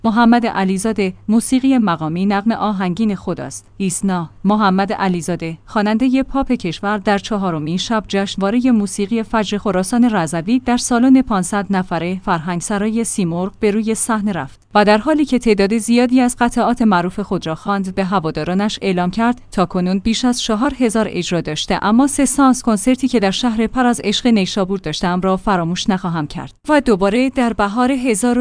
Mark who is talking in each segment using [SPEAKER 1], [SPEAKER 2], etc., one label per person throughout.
[SPEAKER 1] محمد علیزاده، موسیقی مقامی نغمه آهنگین خداست. ایسنا محمد علیزاده، خواننده پاپ کشور، در 4مین شب جشنواره موسیقی فجر خراسان رضوی در سالن 500 نفره فرهنگسرای سیمرغ به روی صحنه رفت و در حالی که تعداد زیادی از قطعات معروف خود را خواند، به هوادارانش اعلام کرد تاکنون بیش از 4000 اجرا داشته، اما 3 سانس کنسرتی که در شهر پر از عشق نیشابور داشتم را فراموش نخواهم کرد و دوباره در بهار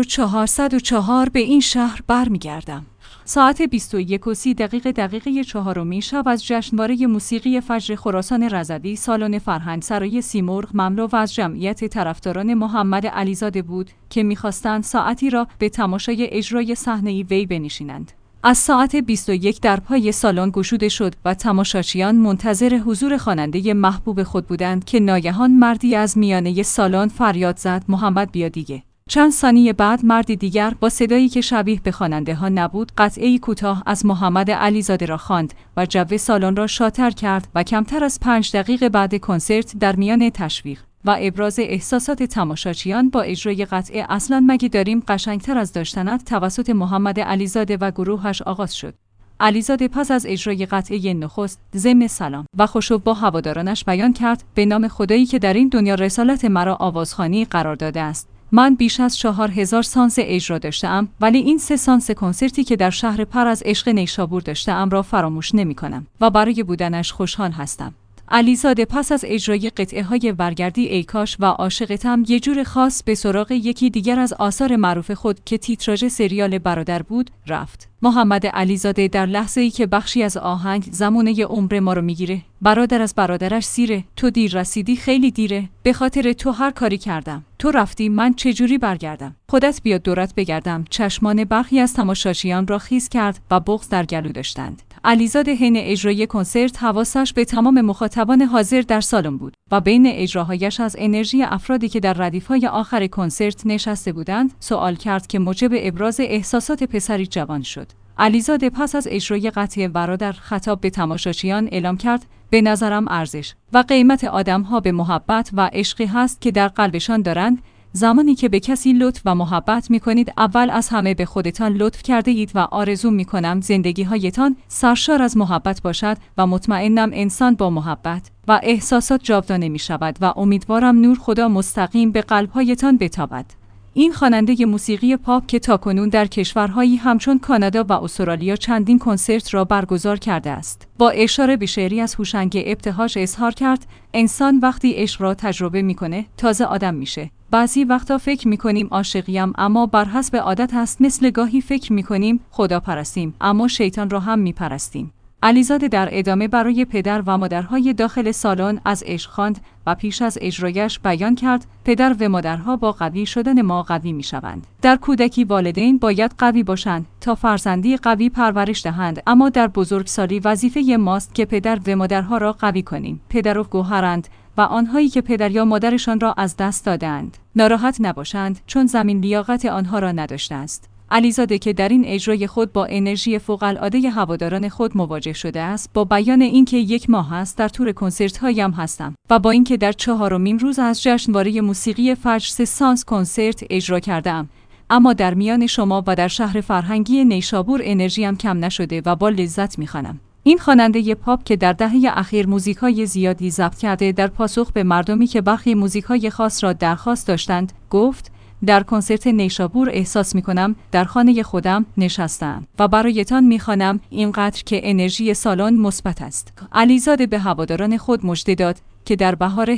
[SPEAKER 1] 1404 به این شهر برمیگردم. ساعت 21:30 دقیقه 4مین شب از جشنواره موسیقی فجر خراسان رضوی سالن فرهنگسرای سیمرغ مملو و از جمعیت طرفداران محمد علیزاده بود که می‌خواستند ساعتی را به تماشای اجرای صحنه‌ای وی بنشینند. از ساعت 21 در پای سالن گشوده شد و تماشاچیان منتظر حضور خواننده محبوب خود بودند که ناگهان مردی از میانه سالن فریاد زد محمد بیا دیگه. چند ثانیه بعد مردی دیگر با صدایی که شبیه به خواننده ها نبود قطعه‌ای کوتاه از محمد علیزاده را خواند و جو سالن را شاتر کرد و کمتر از 5 دقیقه بعد کنسرت در میان تشویق و ابراز احساسات تماشاچیان با اجرای قطعه اصلاً مگه داریم قشنگتر از داشتنت توسط محمد علیزاده و گروهش آغاز شد. علیزاده پس از اجرای قطعه نخست ضمن سلام و خشوع با هوادارانش بیان کرد به نام خدایی که در این دنیا رسالت مرا آوازخوانی قرار داده است، من بیش از 4000 سانس اجرا داشته‌ام، ولی این 3 سانس کنسرتی که در شهر پر از عشق نیشابور داشته‌ام را فراموش نمی‌کنم و برای بودنش خوشحال هستم. علیزاده پس از اجرای قطعه‌های برگردی ای کاش و عاشقتم یه جور خاص به سراغ یکی دیگر از آثار معروف خود که تیتراژ سریال برادر بود رفت. محمد علیزاده در لحظه‌ای که بخشی از آهنگ زمانه عمر ما رو میگیره، برادر از برادرش سیره، تو دیر رسیدی خیلی دیره، به خاطر تو هر کاری کردم، تو رفتی من چجوری برگردم، خودت بیاد دورت بگردم، چشمان برخی از تماشاچیان را خیس کرد و بغض در گلو داشتند. علیزاده حین اجرای کنسرت حواسش به تمام مخاطبان حاضر در سالن بود و بین اجراهایش از انرژی افرادی که در ردیف‌های آخر کنسرت نشسته بودند سوال کرد که موجب ابراز احساسات پسری جوان شد. علیزاده پس از اجرای قطعه برادر خطاب به تماشاچیان اعلام کرد به نظرم ارزش و قیمت آدم‌ها به محبت و عشقی هست که در قلبشان دارند. زمانی که به کسی لطف و محبت می‌کنید اول از همه به خودتان لطف کرده اید و آرزو می‌کنم زندگی‌هایتان سرشار از محبت باشد و مطمئنم انسان با محبت و احساسات جاودانه می‌شود و امیدوارم نور خدا مستقیم به قلب‌هایتان بتابد. این خواننده موسیقی پاپ که تاکنون در کشورهایی همچون کانادا و استرالیا چندین کنسرت را برگزار کرده است، با اشاره به شعری از هوشنگ ابتهاج اظهار کرد انسان وقتی عشق را تجربه می‌کنه تازه آدم میشه. بعضی وقتا فکر می‌کنیم عاشقیم اما بر حسب عادت هست، مثل گاهی فکر می‌کنیم خدا پرستیم اما شیطان را هم می‌پرستیم. علیزاده در ادامه برای پدر و مادرهای داخل سالن از عشق خواند و پیش از اجرایش بیان کرد پدر و مادرها با قوی شدن ما قوی می‌شوند. در کودکی والدین باید قوی باشند تا فرزندی قوی پرورش دهند، اما در بزرگسالی وظیفه ماست که پدر و مادرها را قوی کنیم. پدر و گوهرند و آنهایی که پدر یا مادرشان را از دست دادند ناراحت نباشند چون زمین لیاقت آنها را نداشته است. علیزاده که در این اجرای خود با انرژی فوق‌العاده هواداران خود مواجه شده است، با بیان اینکه 1 ماه است در تور کنسرت‌هایم هستم و با اینکه در 4مین روز از جشنواره موسیقی فجر 3 سانس کنسرت اجرا کردم، اما در میان شما و در شهر فرهنگی نیشابور انرژیم کم نشده و با لذت می‌خوانم. این خواننده پاپ که در دهه اخیر موزیک‌های زیادی ضبط کرده، در پاسخ به مردمی که برخی موزیک‌های خاص را درخواست داشتند گفت در کنسرت نیشابور احساس می‌کنم در خانه خودم نشستم و برایتان می‌خوانم اینقدر که انرژی سالن مثبت است. علیزاده به هواداران خود مژده داد که در بهار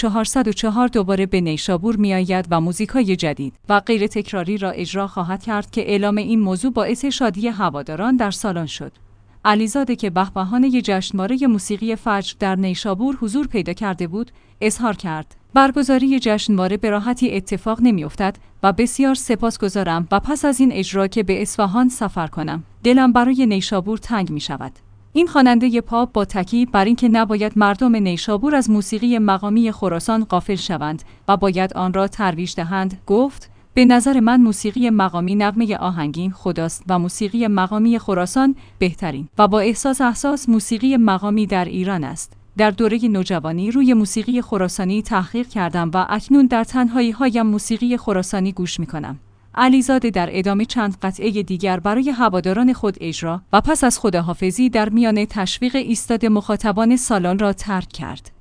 [SPEAKER 1] 1404 دوباره به نیشابور می‌آید و موزیک‌های جدید و غیر تکراری را اجرا خواهد کرد که اعلام این موضوع باعث شادی هواداران در سالن شد. علیزاده که بهبهانه جشنواره موسیقی فجر در نیشابور حضور پیدا کرده بود، اظهار کرد برگزاری جشنواره به راحتی اتفاق نمی‌افتد و بسیار سپاسگزارم و پس از این اجرا که به اصفهان سفر کنم، دلم برای نیشابور تنگ می‌شود. این خواننده پاپ با تاکید بر اینکه نباید مردم نیشابور از موسیقی مقامی خراسان غافل شوند و باید آن را ترویج دهند، گفت به نظر من موسیقی مقامی نغمه آهنگین خداست و موسیقی مقامی خراسان بهترین و با احساس موسیقی مقامی در ایران است. در دوره نوجوانی روی موسیقی خراسانی تحقیق کردم و اکنون در تنهایی هایم موسیقی خراسانی گوش می کنم. علیزاده در ادامه چند قطعه دیگر برای هواداران خود اجرا و پس از خداحافظی در میانه تشویق ایستاده مخاطبان سالن را ترک کرد.